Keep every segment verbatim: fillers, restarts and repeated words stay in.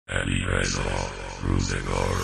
علی رضا روزگار.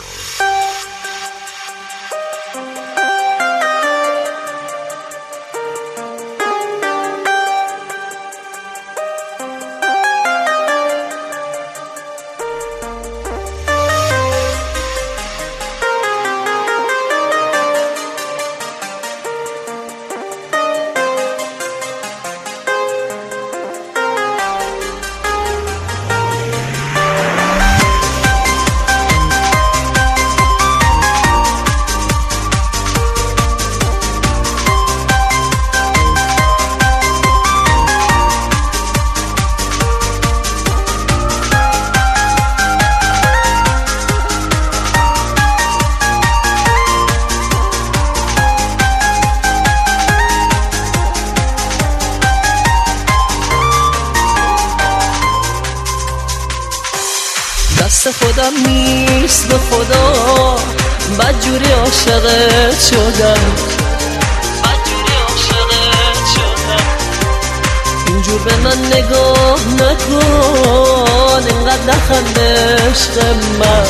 دست خودم نیست به خدا، بدجوری عاشقت شدم، بدجوری عاشقت شدم. اینجور به من نگاه نکن، اینقدر نخند عشق من.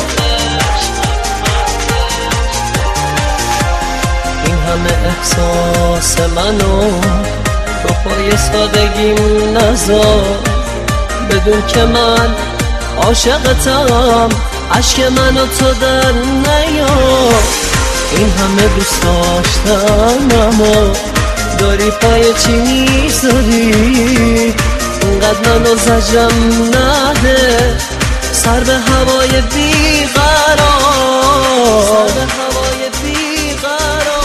این همه احساس منو رو پای سادگیم نذار، بدون که من عاشقتم، عشق منو تو در نیار. این همه دوست داشتم اما داری پای چی میذاری؟ اینقدر منو زجرم نده، سر به هوای بیقرار، سر به هوای بیقرار.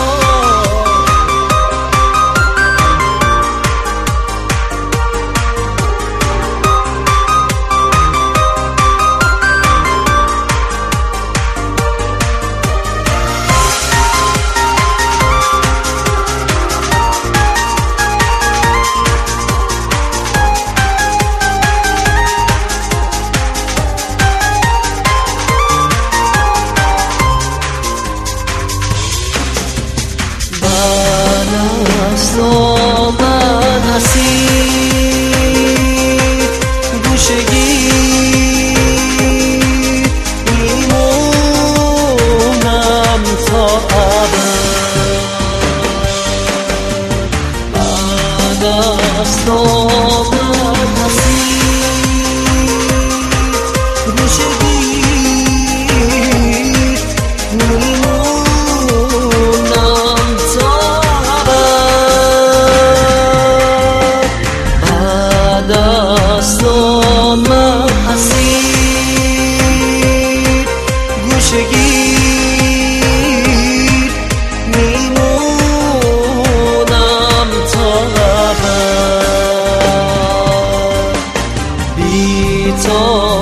من اسیر گوشگیر میمونم تا ابد. بعد از تو من اسیر گوشگیر میمونم تا دستان من اسیر گوشگیر میمونم تا ابد. بی تو